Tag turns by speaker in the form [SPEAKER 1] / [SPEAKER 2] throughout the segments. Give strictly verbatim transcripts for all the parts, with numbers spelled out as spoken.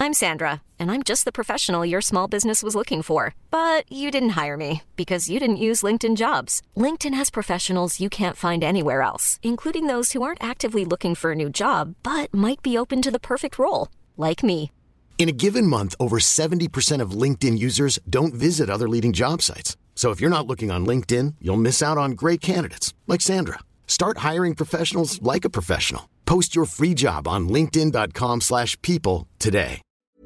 [SPEAKER 1] I'm Sandra, and I'm just the professional your small business was looking for. But you didn't hire me because you didn't use LinkedIn Jobs. LinkedIn has professionals you can't find anywhere else, including those who aren't actively looking for a new job, but might be open to the perfect role, like me.
[SPEAKER 2] In a given month, over seventy percent of LinkedIn users don't visit other leading job sites. So if you're not looking on LinkedIn, you'll miss out on great candidates like Sandra. Start hiring professionals like a professional. Post your free job on linkedin.com slash people today.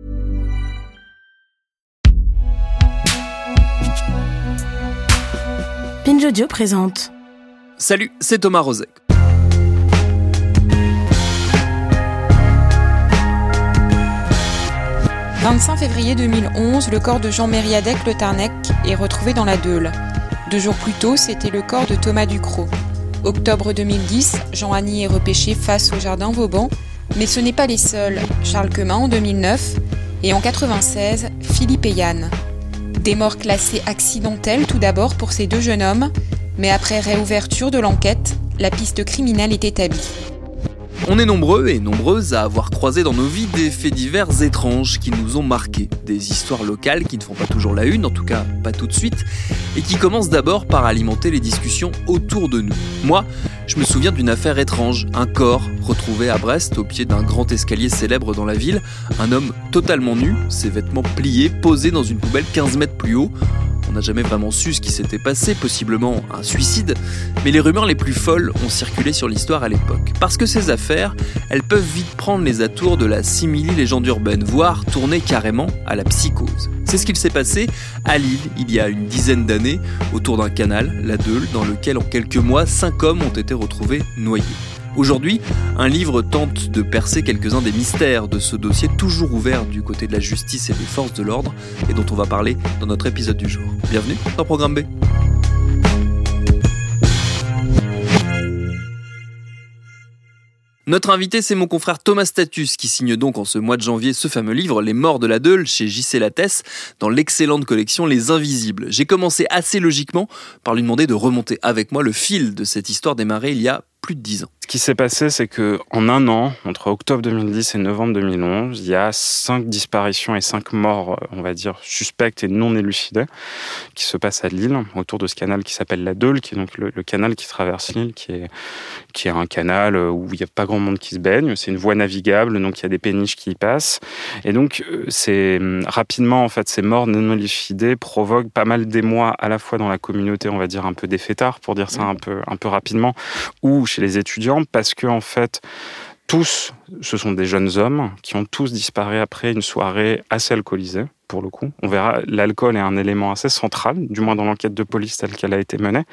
[SPEAKER 3] Binge Audio présente.
[SPEAKER 4] Salut, c'est Thomas Rozek.
[SPEAKER 5] vingt-cinq février deux mille onze, le corps de Jean Mériadec Le Tarnec est retrouvé dans la Deûle. Deux jours plus tôt, c'était le corps de Thomas Ducrot. Octobre deux mille dix, Jean Anny est repêché face au jardin Vauban, mais ce n'est pas les seuls. Charles Quemin en deux mille neuf et en quatre-vingt-seize, Philippe et Yann. Des morts classées accidentelles tout d'abord pour ces deux jeunes hommes, mais après réouverture de l'enquête, la piste criminelle est établie.
[SPEAKER 4] On est nombreux et nombreuses à avoir croisé dans nos vies des faits divers étranges qui nous ont marqués. Des histoires locales qui ne font pas toujours la une, en tout cas pas tout de suite, et qui commencent d'abord par alimenter les discussions autour de nous. Moi, je me souviens d'une affaire étrange, un corps retrouvé à Brest au pied d'un grand escalier célèbre dans la ville, un homme totalement nu, ses vêtements pliés, posé dans une poubelle quinze mètres plus haut. On n'a jamais vraiment su ce qui s'était passé, possiblement un suicide, mais les rumeurs les plus folles ont circulé sur l'histoire à l'époque. Parce que ces affaires, elles peuvent vite prendre les atours de la simili-légende urbaine, voire tourner carrément à la psychose. C'est ce qu'il s'est passé à Lille, il y a une dizaine d'années, autour d'un canal, la Deûle, dans lequel en quelques mois, cinq hommes ont été retrouvés noyés. Aujourd'hui, un livre tente de percer quelques-uns des mystères de ce dossier toujours ouvert du côté de la justice et des forces de l'ordre et dont on va parler dans notre épisode du jour. Bienvenue dans Programme B. Notre invité, c'est mon confrère Thomas Status, qui signe donc en ce mois de janvier ce fameux livre, Les Morts de la Deûle, chez J C Lattès, dans l'excellente collection Les Invisibles. J'ai commencé assez logiquement par lui demander de remonter avec moi le fil de cette histoire démarrée il y a plus de dix ans.
[SPEAKER 6] Ce qui s'est passé, c'est qu'en un an, entre octobre deux mille dix et novembre deux mille onze, il y a cinq disparitions et cinq morts, on va dire, suspectes et non élucidées, qui se passent à Lille, autour de ce canal qui s'appelle la Deûle, qui est donc le, le canal qui traverse l'île, qui est, qui est un canal où il n'y a pas grand monde qui se baigne. C'est une voie navigable, donc il y a des péniches qui y passent. Et donc, c'est, rapidement, en fait, ces morts non élucidées provoquent pas mal d'émoi, à la fois dans la communauté, on va dire, un peu des fêtards, pour dire ça un peu, un peu rapidement, ou chez les étudiants, parce que en fait, tous, ce sont des jeunes hommes qui ont tous disparu après une soirée assez alcoolisée, pour le coup. On verra, l'alcool est un élément assez central, du moins dans l'enquête de police telle qu'elle a été menée.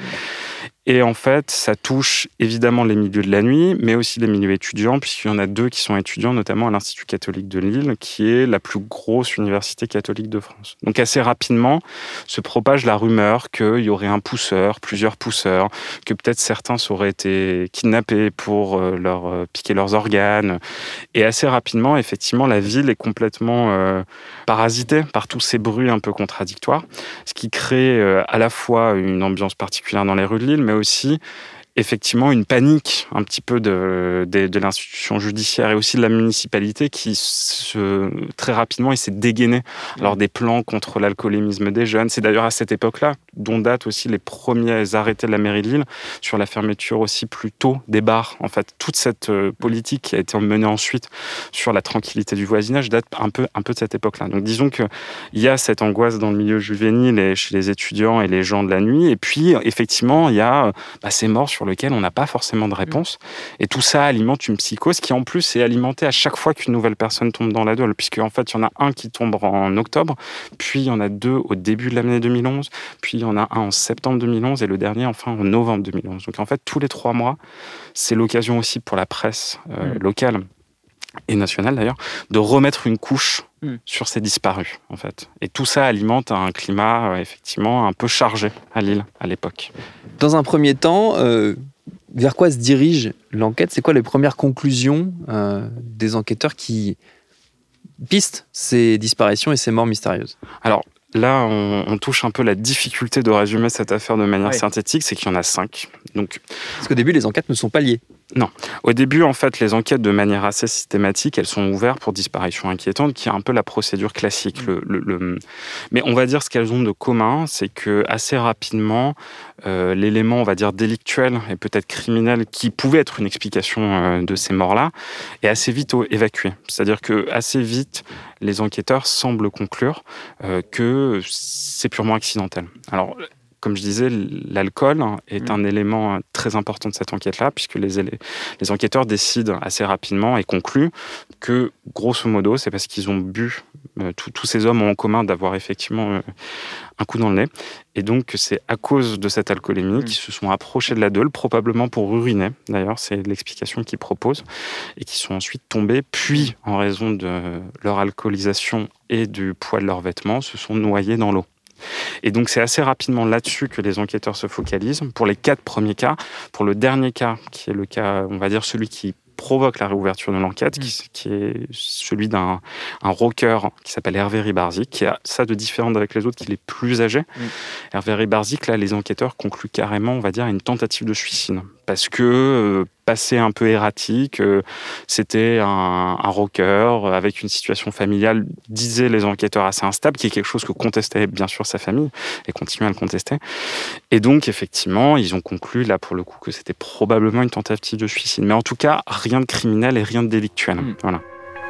[SPEAKER 6] Et en fait, ça touche évidemment les milieux de la nuit, mais aussi les milieux étudiants, puisqu'il y en a deux qui sont étudiants, notamment à l'Institut catholique de Lille, qui est la plus grosse université catholique de France. Donc assez rapidement, se propage la rumeur qu'il y aurait un pousseur, plusieurs pousseurs, que peut-être certains auraient été kidnappés pour leur piquer leurs organes. Et assez rapidement, effectivement, la ville est complètement euh, parasitée par tous ces bruits un peu contradictoires, ce qui crée euh, à la fois une ambiance particulière dans les rues de Lille, mais aussi effectivement une panique un petit peu de, de, de l'institution judiciaire et aussi de la municipalité qui se, très rapidement il s'est dégainé alors des plans contre l'alcoolémisme des jeunes. C'est d'ailleurs à cette époque-là dont datent aussi les premiers arrêtés de la mairie de Lille sur la fermeture aussi plus tôt des bars. En fait, toute cette politique qui a été menée ensuite sur la tranquillité du voisinage date un peu, un peu de cette époque-là. Donc disons qu'il y a cette angoisse dans le milieu juvénile et chez les étudiants et les gens de la nuit. Et puis effectivement, il y a bah, ces morts sur lequel on n'a pas forcément de réponse. Et tout ça alimente une psychose qui, en plus, est alimentée à chaque fois qu'une nouvelle personne tombe dans la Deûle, puisque en fait, il y en a un qui tombe en octobre, puis il y en a deux au début de l'année deux mille onze, puis il y en a un en septembre deux mille onze et le dernier, enfin, en novembre deux mille onze. Donc, en fait, tous les trois mois, c'est l'occasion aussi pour la presse euh, mmh. locale et nationale, d'ailleurs, de remettre une couche mmh. sur ces disparus, en fait. Et tout ça alimente un climat, euh, effectivement, un peu chargé à Lille, à l'époque.
[SPEAKER 4] Dans un premier temps, euh, vers quoi se dirige l'enquête ? C'est quoi les premières conclusions euh, des enquêteurs qui pistent ces disparitions et ces morts mystérieuses ?
[SPEAKER 6] Alors, là, on, on touche un peu la difficulté de résumer cette affaire de manière
[SPEAKER 4] ouais.
[SPEAKER 6] synthétique, c'est qu'il y en a cinq. Donc,
[SPEAKER 4] Parce qu'au début, les enquêtes ne sont pas liées.
[SPEAKER 6] Non. Au début, en fait, les enquêtes, de manière assez systématique, elles sont ouvertes pour disparition inquiétante, qui est un peu la procédure classique. Le, le, le... Mais on va dire ce qu'elles ont de commun, c'est que assez rapidement, euh, l'élément, on va dire, délictuel et peut-être criminel, qui pouvait être une explication euh, de ces morts-là, est assez vite évacué. C'est-à-dire que assez vite, les enquêteurs semblent conclure euh, que c'est purement accidentel. Alors, comme je disais, l'alcool est un élément très important de cette enquête-là, puisque les, les enquêteurs décident assez rapidement et concluent que, grosso modo, c'est parce qu'ils ont bu, euh, tous ces hommes ont en commun d'avoir effectivement euh, un coup dans le nez, et donc c'est à cause de cette alcoolémie mmh. qu'ils se sont approchés de la Deûle, probablement pour uriner, d'ailleurs, c'est l'explication qu'ils proposent, et qui sont ensuite tombés, puis, en raison de leur alcoolisation et du poids de leurs vêtements, se sont noyés dans l'eau. Et donc, c'est assez rapidement là-dessus que les enquêteurs se focalisent. Pour les quatre premiers cas, pour le dernier cas, qui est le cas, on va dire, celui qui provoque la réouverture de l'enquête, mmh. qui, qui est celui d'un un rocker qui s'appelle Hervé Rybarczyk, qui a ça de différent avec les autres, qu'il est plus âgé. Mmh. Hervé Rybarczyk, là, les enquêteurs concluent carrément, on va dire, à une tentative de suicide. Parce que, euh, passé un peu erratique, euh, c'était un, un rocker avec une situation familiale, disaient les enquêteurs, assez instable, qui est quelque chose que contestait bien sûr sa famille, et continue à le contester. Et donc, effectivement, ils ont conclu, là, pour le coup, que c'était probablement une tentative de suicide. Mais en tout cas, rien de criminel et rien de délictuel. Mmh. Voilà.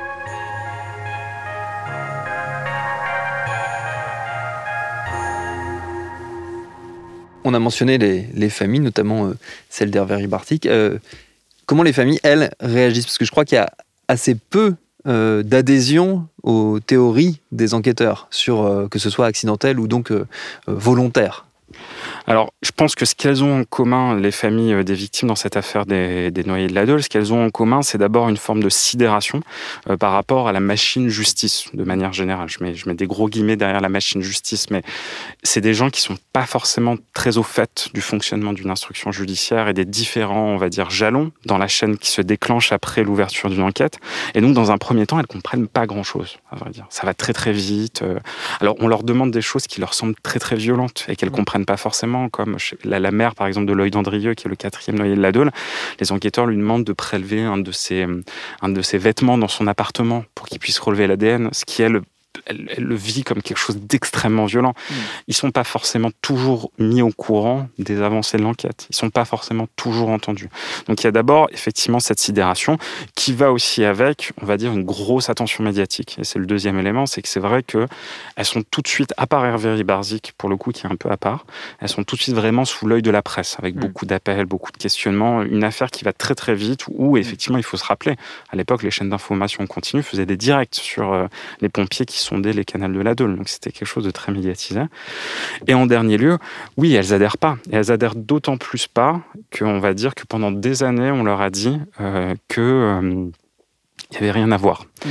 [SPEAKER 4] On a mentionné les, les familles, notamment euh, celle d'Hervé Rybarczyk. Euh, comment les familles, elles, réagissent ? Parce que je crois qu'il y a assez peu euh, d'adhésion aux théories des enquêteurs, sur, euh, que ce soit accidentel ou donc euh, volontaire.
[SPEAKER 6] Alors, je pense que ce qu'elles ont en commun, les familles des victimes dans cette affaire des, des noyés de la Deûle, ce qu'elles ont en commun, c'est d'abord une forme de sidération euh, par rapport à la machine justice, de manière générale. Je mets, je mets des gros guillemets derrière la machine justice, mais c'est des gens qui sont pas forcément très au fait du fonctionnement d'une instruction judiciaire et des différents, on va dire, jalons dans la chaîne qui se déclenche après l'ouverture d'une enquête. Et donc, dans un premier temps, elles comprennent pas grand-chose, à vrai dire. Ça va très très vite. Alors, on leur demande des choses qui leur semblent très très violentes et qu'elles comprennent pas forcément, comme la, la mère, par exemple, de Loïc d'Andrieux, qui est le quatrième noyé de la Deûle. Les enquêteurs lui demandent de prélever un de ses, un de ses vêtements dans son appartement pour qu'il puisse relever l'A D N, ce qui, elle, elle, elle le vit comme quelque chose d'extrêmement violent. Mmh. Ils sont pas forcément toujours mis au courant des avancées de l'enquête. Ils sont pas forcément toujours entendus. Donc il y a d'abord effectivement cette sidération qui va aussi avec, on va dire, une grosse attention médiatique. Et c'est le deuxième élément, c'est que c'est vrai que elles sont tout de suite, à part Hervé Rybarczyk, pour le coup, qui est un peu à part, elles sont tout de suite vraiment sous l'œil de la presse, avec mmh. beaucoup d'appels, beaucoup de questionnements. Une affaire qui va très très vite, où effectivement il faut se rappeler, à l'époque les chaînes d'information continue faisaient des directs sur euh, les pompiers qui sondaient les canaux de la Deûle, donc c'était quelque chose de très médiatisé. Et en dernier lieu, oui, elles adhèrent pas, et elles adhèrent d'autant plus pas qu'on va dire que pendant des années, on leur a dit euh, que euh, il n'y avait rien à voir. Mmh.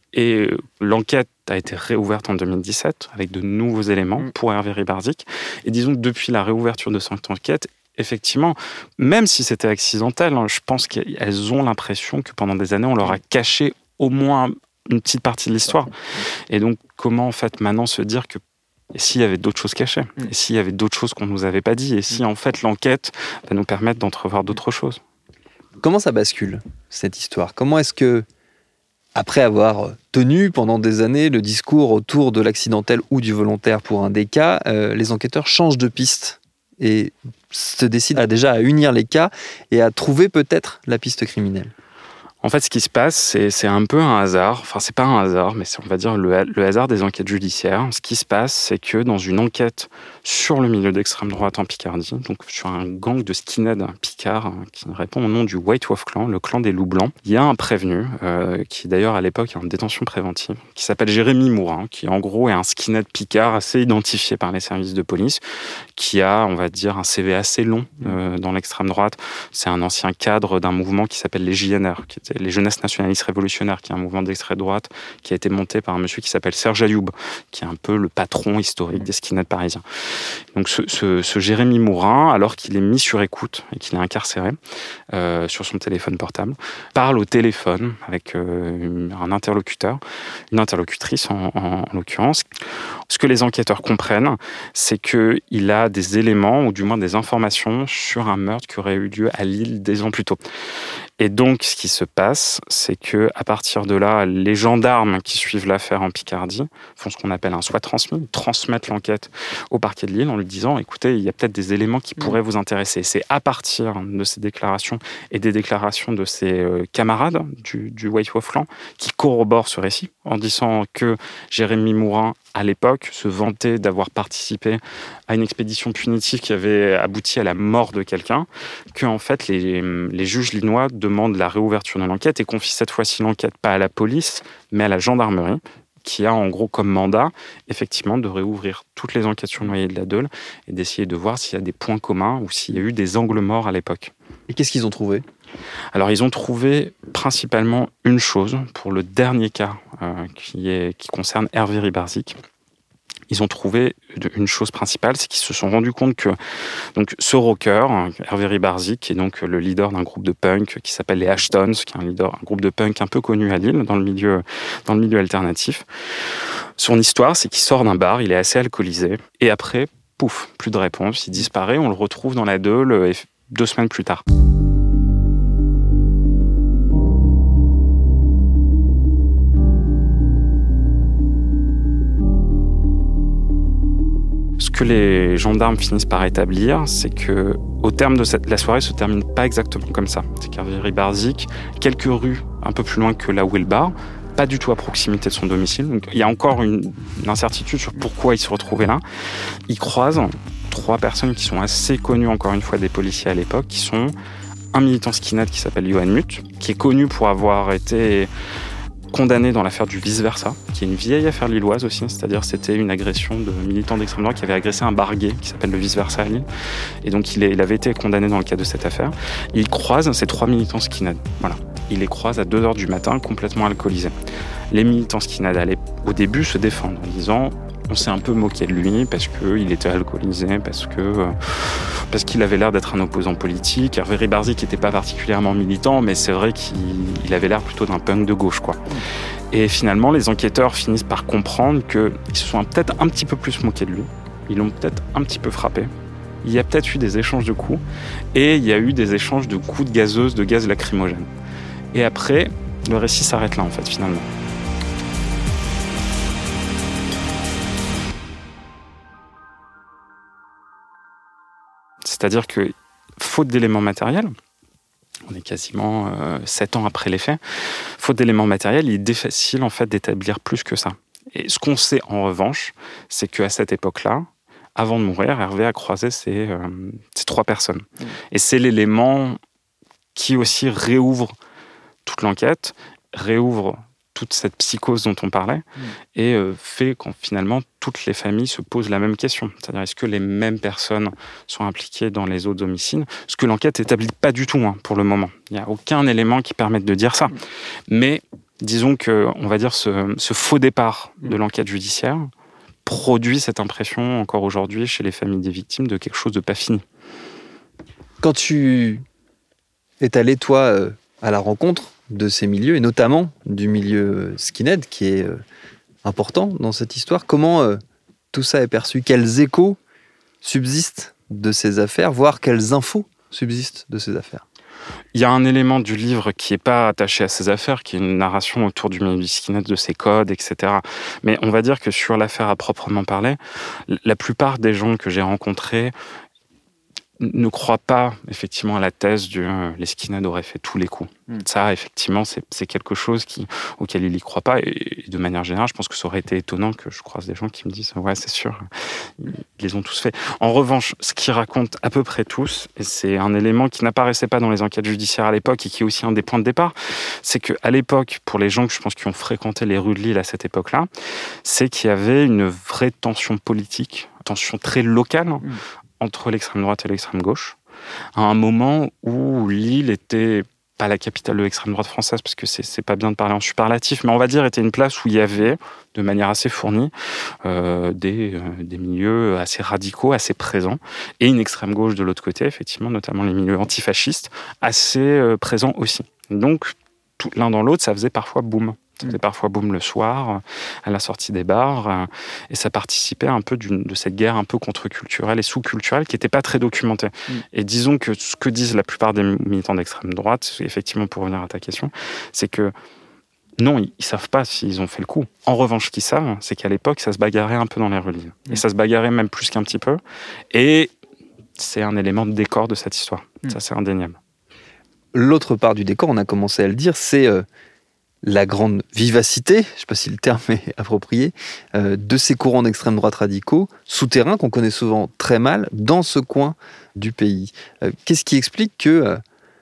[SPEAKER 6] Et l'enquête a été réouverte en deux mille dix-sept avec de nouveaux éléments mmh. pour Hervé Rybarczyk. Et disons que depuis la réouverture de cette enquête, effectivement, même si c'était accidentel, hein, je pense qu'elles ont l'impression que pendant des années, on leur a caché au moins une petite partie de l'histoire. Et donc, comment en fait maintenant se dire que et s'il y avait d'autres choses cachées, et s'il y avait d'autres choses qu'on ne nous avait pas dit, et si en fait l'enquête va nous permettre d'entrevoir d'autres choses.
[SPEAKER 4] Comment ça bascule, cette histoire ? Comment est-ce que, après avoir tenu pendant des années le discours autour de l'accidentel ou du volontaire pour un des cas, euh, les enquêteurs changent de piste et se décident à, déjà à unir les cas et à trouver peut-être la piste criminelle ?
[SPEAKER 6] En fait, ce qui se passe, c'est, c'est un peu un hasard. Enfin, c'est pas un hasard, mais c'est, on va dire, le, le hasard des enquêtes judiciaires. Ce qui se passe, c'est que dans une enquête sur le milieu d'extrême droite en Picardie, donc sur un gang de skinheads picards qui répond au nom du White Wolf Clan, le clan des loups blancs, il y a un prévenu, euh, qui d'ailleurs à l'époque est en détention préventive, qui s'appelle Jérémy Mourin, qui en gros est un skinhead picard assez identifié par les services de police, qui a, on va dire, un C V assez long euh, dans l'extrême droite. C'est un ancien cadre d'un mouvement qui s'appelle les J N R, qui était les Jeunesses nationalistes révolutionnaires, qui est un mouvement d'extrême droite qui a été monté par un monsieur qui s'appelle Serge Ayoub, qui est un peu le patron historique des skinheads parisiens. Donc ce, ce, ce Jérémy Mourin, alors qu'il est mis sur écoute et qu'il est incarcéré euh, sur son téléphone portable, parle au téléphone avec euh, un interlocuteur, une interlocutrice en, en, en l'occurrence. Ce que les enquêteurs comprennent, c'est qu'il a des éléments, ou du moins des informations, sur un meurtre qui aurait eu lieu à Lille des ans plus tôt. Et donc, ce qui se passe, c'est que à partir de là, les gendarmes qui suivent l'affaire en Picardie font ce qu'on appelle un soit transmis, transmettent l'enquête au parquet de Lille en lui disant « Écoutez, il y a peut-être des éléments qui pourraient vous intéresser ». C'est à partir de ces déclarations et des déclarations de ses camarades du, du White Wolf Clan qui corroborent ce récit en disant que Jérémy Mourin, à l'époque, se vantait d'avoir participé à une expédition punitive qui avait abouti à la mort de quelqu'un, que en fait les, les juges lillois demandent la réouverture de l'enquête et confient cette fois-ci l'enquête pas à la police, mais à la gendarmerie, qui a en gros comme mandat, effectivement, de réouvrir toutes les enquêtes sur le noyé de la Deûle et d'essayer de voir s'il y a des points communs ou s'il y a eu des angles morts à l'époque.
[SPEAKER 4] Et qu'est-ce qu'ils ont trouvé ?
[SPEAKER 6] Alors, ils ont trouvé principalement une chose pour le dernier cas euh, qui, est, qui concerne Hervé Rybarczyk. Ils ont trouvé une chose principale, c'est qu'ils se sont rendus compte que donc, ce rocker, Hervé Rybarczyk, qui est donc le leader d'un groupe de punk qui s'appelle les Ashtones, qui est un, leader, un groupe de punk un peu connu à Lille, dans le milieu, dans le milieu alternatif. Son histoire, c'est qu'il sort d'un bar, il est assez alcoolisé, et après, pouf, plus de réponse, il disparaît, on le retrouve dans la Deûle deux semaines plus tard. Ce que les gendarmes finissent par établir, c'est que au terme de cette, la soirée se termine pas exactement comme ça. C'est qu'Hervé Rybarczyk, quelques rues un peu plus loin que là où est le bar, pas du tout à proximité de son domicile. Donc il y a encore une, une incertitude sur pourquoi il se retrouvait là. Il croise trois personnes qui sont assez connues, encore une fois, des policiers à l'époque, qui sont un militant skinhead qui s'appelle Johan Muth, qui est connu pour avoir été condamné dans l'affaire du vice-versa, qui est une vieille affaire lilloise aussi, c'est-à-dire c'était une agression de militants d'extrême droite qui avait agressé un bar gay qui s'appelle le vice-versa à Lille. Et donc il, est, il avait été condamné dans le cadre de cette affaire. Il croise ces trois militants skinhead. Voilà. Il les croise à deux heures du matin, complètement alcoolisés. Les militants skinhead, au début, se défendent en disant on s'est un peu moqué de lui parce qu'il était alcoolisé, parce que parce qu'il avait l'air d'être un opposant politique. Hervé Rybarczyk n'était pas particulièrement militant, mais c'est vrai qu'il avait l'air plutôt d'un punk de gauche, quoi. Et finalement, les enquêteurs finissent par comprendre qu'ils se sont peut-être un petit peu plus moqués de lui. Ils l'ont peut-être un petit peu frappé. Il y a peut-être eu des échanges de coups, et il y a eu des échanges de coups de gazeuse, de gaz lacrymogène. Et après, le récit s'arrête là, en fait, finalement. C'est-à-dire que, faute d'éléments matériels, on est quasiment euh, sept ans après les faits, faute d'éléments matériels, il est difficile en fait d'établir plus que ça. Et ce qu'on sait en revanche, c'est qu'à cette époque-là, avant de mourir, Hervé a croisé ces, euh, ces trois personnes. Mmh. Et c'est l'élément qui aussi réouvre toute l'enquête, réouvre toute cette psychose dont on parlait, mmh. et euh, fait quand finalement toutes les familles se posent la même question. C'est-à-dire, est-ce que les mêmes personnes sont impliquées dans les autres homicides ? Ce que l'enquête n'établit pas du tout, hein, pour le moment. Il n'y a aucun élément qui permette de dire ça. Mmh. Mais disons que, on va dire, ce, ce faux départ mmh. de l'enquête judiciaire produit cette impression, encore aujourd'hui, chez les familles des victimes, de quelque chose de pas fini.
[SPEAKER 4] Quand tu es allé, toi, euh, à la rencontre de ces milieux, et notamment du milieu skinhead, qui est euh, important dans cette histoire. Comment euh, tout ça est perçu ? Quels échos subsistent de ces affaires, voire quelles infos subsistent de ces affaires ?
[SPEAKER 6] Il y a un élément du livre qui n'est pas attaché à ces affaires, qui est une narration autour du milieu skinhead, de ses codes, et cetera. Mais on va dire que sur l'affaire à proprement parler, la plupart des gens que j'ai rencontrés ne croient pas effectivement à la thèse du euh, les skinheads auraient fait tous les coups. Mm. Ça, effectivement, c'est, c'est quelque chose qui, auquel ils n'y croient pas. Et, et de manière générale, je pense que ça aurait été étonnant que je croise des gens qui me disent « Ouais, c'est sûr, ils les ont tous fait ». En revanche, ce qu'ils racontent à peu près tous, et c'est un élément qui n'apparaissait pas dans les enquêtes judiciaires à l'époque et qui est aussi un des points de départ, c'est qu'à l'époque, pour les gens que je pense qui ont fréquenté les rues de Lille à cette époque-là, c'est qu'il y avait une vraie tension politique, tension très locale, mm. entre l'extrême droite et l'extrême gauche, à un moment où Lille était pas la capitale de l'extrême droite française, parce que c'est, c'est pas bien de parler en superlatif, mais on va dire était une place où il y avait, de manière assez fournie, euh, des, euh, des milieux assez radicaux, assez présents, et une extrême gauche de l'autre côté, effectivement, notamment les milieux antifascistes, assez euh, présents aussi. Donc, tout, l'un dans l'autre, ça faisait parfois boum. Ça faisait parfois boum le soir, à la sortie des bars, et ça participait un peu d'une, de cette guerre un peu contre-culturelle et sous-culturelle qui n'était pas très documentée. Mm. Et disons que ce que disent la plupart des militants d'extrême droite, effectivement pour revenir à ta question, c'est que non, ils ne savent pas s'ils ont fait le coup. En revanche, ce qu'ils savent, c'est qu'à l'époque, ça se bagarrait un peu dans les rues de Lille. Mm. Et ça se bagarrait même plus qu'un petit peu. Et c'est un élément de décor de cette histoire. Mm. Ça, c'est indéniable.
[SPEAKER 4] L'autre part du décor, on a commencé à le dire, c'est... Euh... la grande vivacité, je ne sais pas si le terme est approprié, euh, de ces courants d'extrême droite radicaux, souterrains, qu'on connaît souvent très mal, dans ce coin du pays. Euh, qu'est-ce qui explique que euh,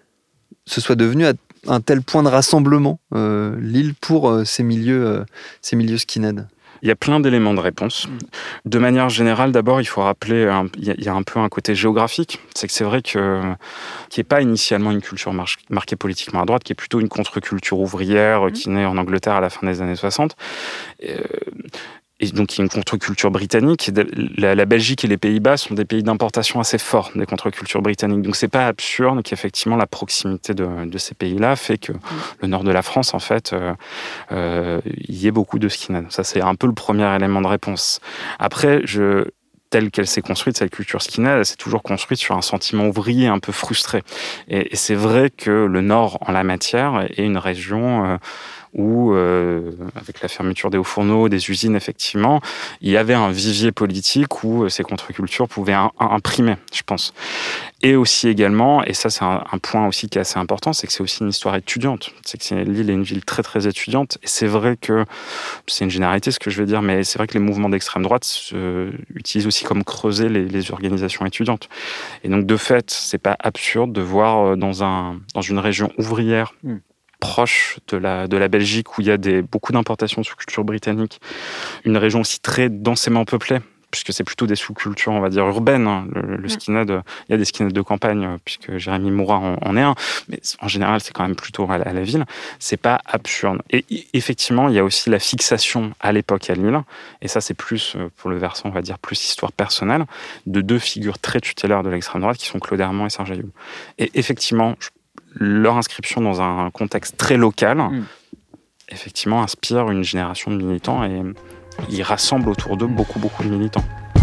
[SPEAKER 4] ce soit devenu un tel point de rassemblement, euh, Lille, pour euh, ces milieux, euh, ces milieux skinhead ?
[SPEAKER 6] Il y a plein d'éléments de réponse. De manière générale, d'abord, il faut rappeler, un, il y a un peu un côté géographique. C'est que c'est vrai que, qu'il n'y ait pas initialement une culture mar- marquée politiquement à droite, qui est plutôt une contre-culture ouvrière mmh. qui naît en Angleterre à la fin des années soixante. Euh, Et donc, il y a une contre-culture britannique. La, la Belgique et les Pays-Bas sont des pays d'importation assez forts des contre-cultures britanniques. Donc, c'est pas absurde qu'effectivement, la proximité de, de ces pays-là fait que mmh. le nord de la France, en fait, euh, euh, y ait beaucoup de skinhead. Ça, c'est un peu le premier élément de réponse. Après, je... telle qu'elle s'est construite, cette culture skinhead, elle s'est toujours construite sur un sentiment ouvrier un peu frustré. Et, et c'est vrai que le Nord, en la matière, est une région euh, où, euh, avec la fermeture des hauts fourneaux, des usines, effectivement, il y avait un vivier politique où ces contre-cultures pouvaient un, un, imprimer, je pense. Et aussi également, et ça c'est un, un point aussi qui est assez important, c'est que c'est aussi une histoire étudiante. C'est que c'est, Lille est une ville très très étudiante, et c'est vrai que, c'est une généralité ce que je veux dire, mais c'est vrai que les mouvements d'extrême droite se, utilisent aussi comme creuset les, les organisations étudiantes. Et donc de fait, c'est pas absurde de voir dans, un, dans une région ouvrière, mmh. proche de la, de la Belgique, où il y a des, beaucoup d'importations de sous-culture britannique, une région aussi très densément peuplée, puisque c'est plutôt des sous-cultures, on va dire, urbaines. Hein. Le, le skinhead, il y a des skinheads de campagne, puisque Jérémy Moura en, en est un, mais en général, c'est quand même plutôt à la, à la ville. C'est pas absurde. Et effectivement, il y a aussi la fixation à l'époque à Lille, et ça, c'est plus, pour le versant, on va dire, plus histoire personnelle, de deux figures très tutélaires de l'extrême droite, qui sont Claude Herman et Serge Ayoub. Et effectivement, je leur inscription dans un contexte très local, mmh. effectivement, inspire une génération de militants et ils rassemblent autour d'eux beaucoup, beaucoup de militants.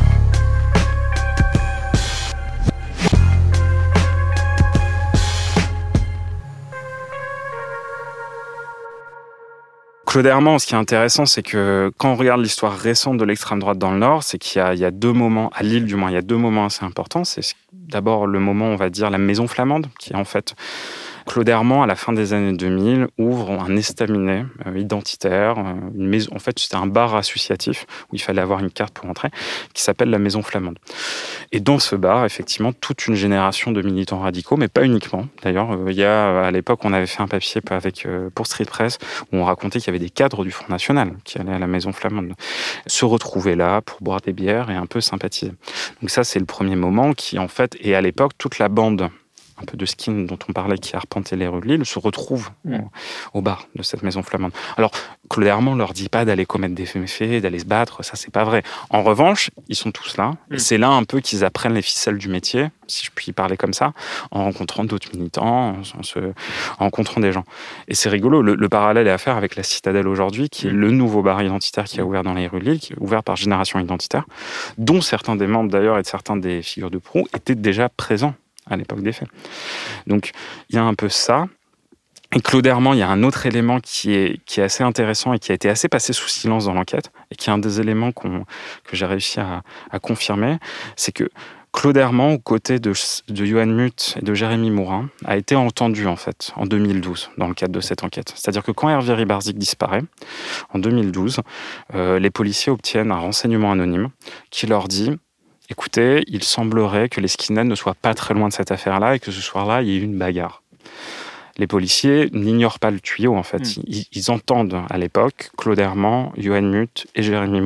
[SPEAKER 6] Claude Herman, ce qui est intéressant, c'est que quand on regarde l'histoire récente de l'extrême droite dans le Nord, c'est qu'il y a, il y a deux moments, à Lille du moins, il y a deux moments assez importants. C'est d'abord le moment, on va dire, la Maison Flamande, qui est en fait... Claude Herman, à la fin des années deux mille, ouvre un estaminet euh, identitaire, euh, une maison. En fait, c'était un bar associatif où il fallait avoir une carte pour entrer, qui s'appelle la Maison Flamande. Et dans ce bar, effectivement, toute une génération de militants radicaux, mais pas uniquement. D'ailleurs, euh, il y a, à l'époque, on avait fait un papier avec, euh, pour Street Press où on racontait qu'il y avait des cadres du Front National qui allaient à la Maison Flamande, se retrouver là pour boire des bières et un peu sympathiser. Donc ça, c'est le premier moment qui, en fait, et à l'époque, toute la bande un peu de skin dont on parlait qui arpentait les rues de Lille, se retrouve mmh. au, au bar de cette Maison Flamande. Alors, Claude Herman ne leur dit pas d'aller commettre des méfaits, d'aller se battre, ça c'est pas vrai. En revanche, ils sont tous là, mmh. et c'est là un peu qu'ils apprennent les ficelles du métier, si je puis parler comme ça, en rencontrant d'autres militants, en, se, en rencontrant des gens. Et c'est rigolo, le, le parallèle est à faire avec la Citadelle aujourd'hui, qui mmh. est le nouveau bar identitaire qui a ouvert dans les rues de Lille, qui est ouvert par Génération Identitaire, dont certains des membres d'ailleurs et de certains des figures de proue étaient déjà présents à l'époque des faits. Donc, il y a un peu ça. Et Claude Herman, il y a un autre élément qui est, qui est assez intéressant et qui a été assez passé sous silence dans l'enquête, et qui est un des éléments qu'on, que j'ai réussi à, à confirmer, c'est que Claude Herman, aux côtés de, de Johan Muth et de Jérémy Moura, a été entendu, en fait, en deux mille douze, dans le cadre de cette enquête. C'est-à-dire que quand Hervé Rybarczyk disparaît, en deux mille douze, euh, les policiers obtiennent un renseignement anonyme qui leur dit... Écoutez, il semblerait que les skinheads ne soient pas très loin de cette affaire-là et que ce soir-là, il y ait eu une bagarre. Les policiers n'ignorent pas le tuyau, en fait. Mmh. Ils, ils entendent, à l'époque, Claude Herman, Johan Muth et Jérémy Morin.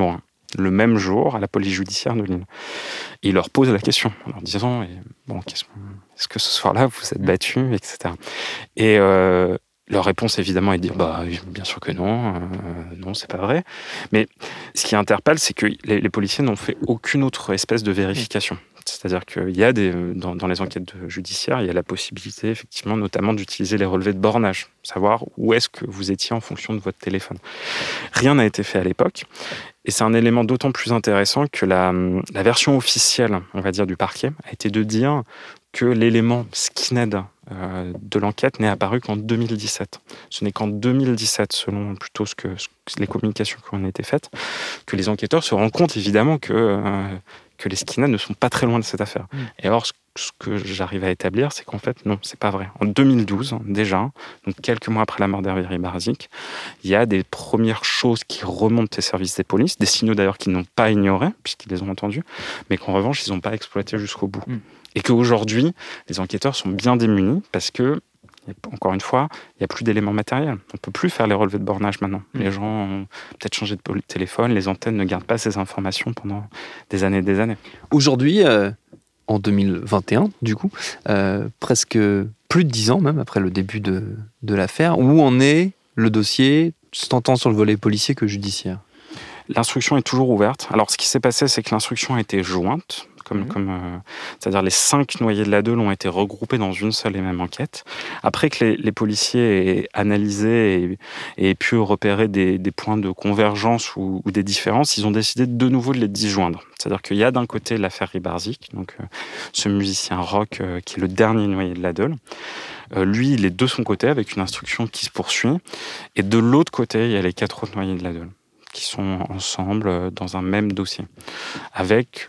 [SPEAKER 6] le même jour à la police judiciaire de Lille. Et il leur pose la question en leur disant et, bon, qu'est-ce, est-ce que ce soir-là vous êtes battus, et cetera. Et euh, leur réponse évidemment est de dire bah bien sûr que non, euh, non c'est pas vrai. Mais ce qui interpelle, c'est que les, les policiers n'ont fait aucune autre espèce de vérification. C'est-à-dire qu'il y a des, dans, dans les enquêtes judiciaires, il y a la possibilité, effectivement, notamment d'utiliser les relevés de bornage, savoir où est-ce que vous étiez en fonction de votre téléphone. Rien n'a été fait à l'époque, et c'est un élément d'autant plus intéressant que la, la version officielle, on va dire, du parquet, a été de dire que l'élément skinhead euh, de l'enquête n'est apparu qu'en deux mille dix-sept. Ce n'est qu'en deux mille dix-sept, selon plutôt ce que, ce que les communications qui ont été faites, que les enquêteurs se rendent compte, évidemment, que... Euh, que les skinheads ne sont pas très loin de cette affaire. Mmh. Et alors, ce, ce que j'arrive à établir, c'est qu'en fait, non, c'est pas vrai. En deux mille douze, déjà, donc quelques mois après la mort d'Hervé Barzik, il y a des premières choses qui remontent aux services des polices, des signaux d'ailleurs qu'ils n'ont pas ignorés, puisqu'ils les ont entendus, mais qu'en revanche, ils n'ont pas exploité jusqu'au bout. Mmh. Et qu'aujourd'hui, les enquêteurs sont bien démunis, parce que encore une fois, il n'y a plus d'éléments matériels. On ne peut plus faire les relevés de bornage maintenant. Mmh. Les gens ont peut-être changé de téléphone, les antennes ne gardent pas ces informations pendant des années et des années.
[SPEAKER 4] Aujourd'hui, euh, en deux mille vingt et un, du coup, euh, presque plus de dix ans même après le début de, de l'affaire, où en est le dossier, tant sur le volet policier que judiciaire?
[SPEAKER 6] L'instruction est toujours ouverte. Alors, ce qui s'est passé, c'est que l'instruction a été jointe. Comme, mmh. comme, euh, c'est-à-dire les cinq noyés de la Deûle ont été regroupés dans une seule et même enquête. Après que les, les policiers aient analysé et, et pu repérer des, des points de convergence ou, ou des différences, ils ont décidé de nouveau de les disjoindre. C'est-à-dire qu'il y a d'un côté l'affaire Rybarzik, donc euh, ce musicien rock euh, qui est le dernier noyé de la Deûle. Euh, lui, il est de son côté avec une instruction qui se poursuit. Et de l'autre côté, il y a les quatre autres noyés de la Deûle qui sont ensemble euh, dans un même dossier. Avec...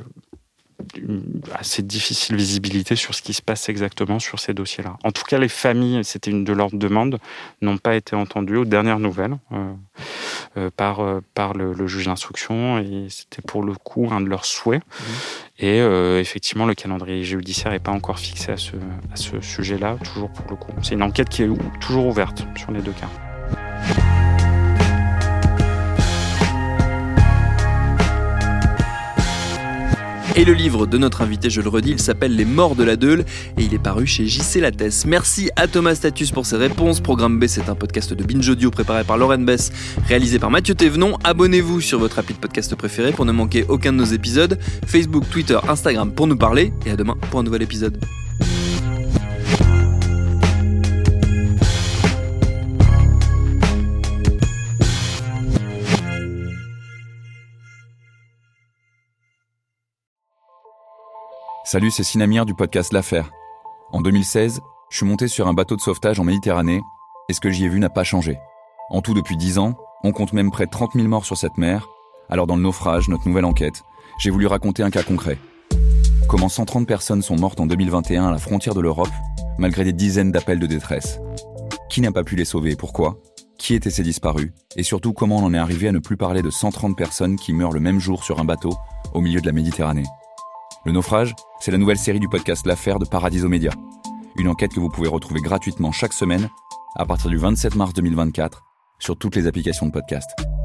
[SPEAKER 6] une assez difficile visibilité sur ce qui se passe exactement sur ces dossiers-là. En tout cas, les familles, c'était une de leurs demandes, n'ont pas été entendues aux dernières nouvelles euh, euh, par, euh, par le, le juge d'instruction, et c'était pour le coup un de leurs souhaits. Mmh. Et euh, effectivement, le calendrier judiciaire n'est pas encore fixé à ce, à ce sujet-là, toujours pour le coup. C'est une enquête qui est toujours ouverte sur les deux cas.
[SPEAKER 4] Et le livre de notre invité, je le redis, il s'appelle Les Morts de la Deûle et il est paru chez J C Lattès. Merci à Thomas Status pour ses réponses. Programme B, c'est un podcast de Binge Audio préparé par Lauren Bess, réalisé par Mathieu Thévenon. Abonnez-vous sur votre appli de podcast préféré pour ne manquer aucun de nos épisodes. Facebook, Twitter, Instagram pour nous parler. Et à demain pour un nouvel épisode.
[SPEAKER 7] Salut, c'est Sinamir du podcast L'Affaire. En deux mille seize, je suis monté sur un bateau de sauvetage en Méditerranée et ce que j'y ai vu n'a pas changé. En tout, depuis dix ans, on compte même près de trente mille morts sur cette mer. Alors dans le naufrage, notre nouvelle enquête, j'ai voulu raconter un cas concret. Comment cent trente personnes sont mortes en deux mille vingt et un à la frontière de l'Europe, malgré des dizaines d'appels de détresse. Qui n'a pas pu les sauver et pourquoi ? Qui étaient ces disparus ? Et surtout, comment on en est arrivé à ne plus parler de cent trente personnes qui meurent le même jour sur un bateau au milieu de la Méditerranée ? Le naufrage, c'est la nouvelle série du podcast L'Affaire de Paradiso Média. Une enquête que vous pouvez retrouver gratuitement chaque semaine à partir du vingt-sept mars deux mille vingt-quatre sur toutes les applications de podcast.